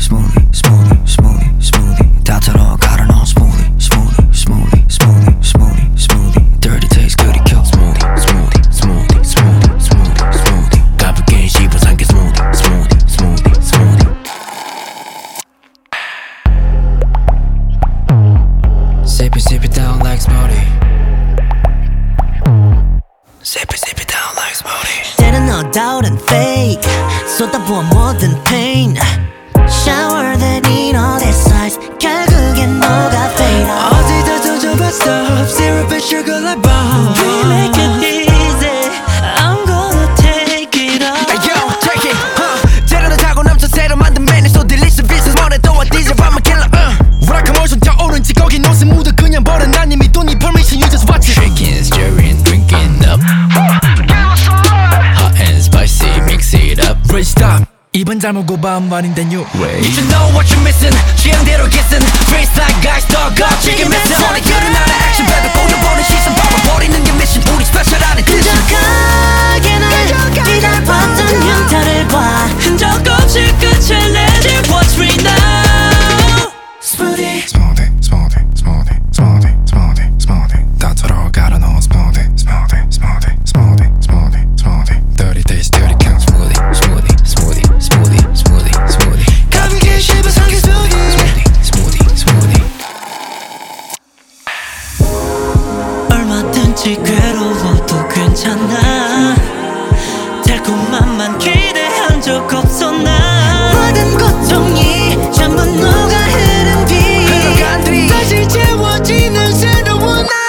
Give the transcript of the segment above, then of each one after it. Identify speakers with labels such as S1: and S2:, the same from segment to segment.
S1: smoothie, smoothie, smoothie, smoothie. 다처럼 갈아 넣은 smoothie, smoothie, smoothie, smoothie, smoothie, smoothie. Dirty taste 그리 켜. Smoothie, smoothie, smoothie, smoothie, smoothie, smoothie. 가볍게 씹어 삼켜 smoothie, smoothie, smoothie, smoothie. Sip it down like smoothie. Sip it down like smoothie.
S2: 때는 no doubt and fake 쏟아부어 뭐든 pain Shower that need all this size 결국엔 너가 fade out
S1: 어디다 던져봤어 Syrup and sugar like bomb.
S2: We make it easy I'm gonna take it all
S1: Hey yo, take it, 재료를 타고 넘쳐 새로 만든 메뉴 So delicious, business more 또 어디서 I'm a killer, 우락한 모션 떠오른지 거긴 옷은 묻어 그냥 버려 난 이미 돈 이 permission you just watch it Shaking, stirring, drinking up Hot and spicy, mix it up Rich stop 입은 잘못 반반인데 new way You should know what you're missing 취향대로 kissing Face like guys, dog up 지금 missing 오늘 그런 나라 action baby 보여보는 시선 바꿔버리는 게 mission 우리 스페셜하는 뜻이
S2: 끈적하게 날 기다렸던 흉터를 봐 흔적 없이 끝을 내지 What's free now Smoothie
S1: Smoothie, smoothie, smoothie, smoothie, smoothie, smoothie 다처럼 갈아 넣은 smoothie, smoothie, smoothie, smoothie, smoothie, smoothie Dirty taste, dirty count smoothie, smoothie, smoothie, smoothie, smoothie, smoothie 가볍게 씹어 삼켜 smoothie, smoothie, smoothie
S2: 얼마든지 괴로워도 괜찮아 달콤함만 기대한 적 없어 난 모든 고통이 전부 녹아 흐른 뒤 다시 채워지는 새로운 나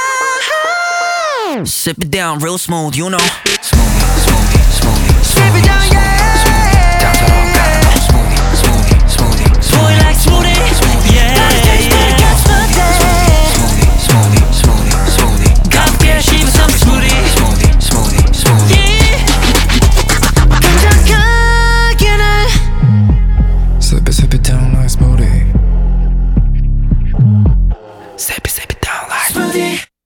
S2: Sip it down real smooth you know
S1: Smoothie, smoothie, smoothie,
S2: Sip it down yeah
S1: 다처럼 갈아 넣은 smoothie, smoothie, smoothie,
S2: Boy like smoothie yeah
S1: smoothie, smoothie, smoothie, smoothie
S2: 가볍게 씹어 삼켜 smoothie
S1: smoothie, smoothie, smoothie
S2: 끈적하게 날
S1: Sip it down like smoothie Sip it down like
S2: smoothie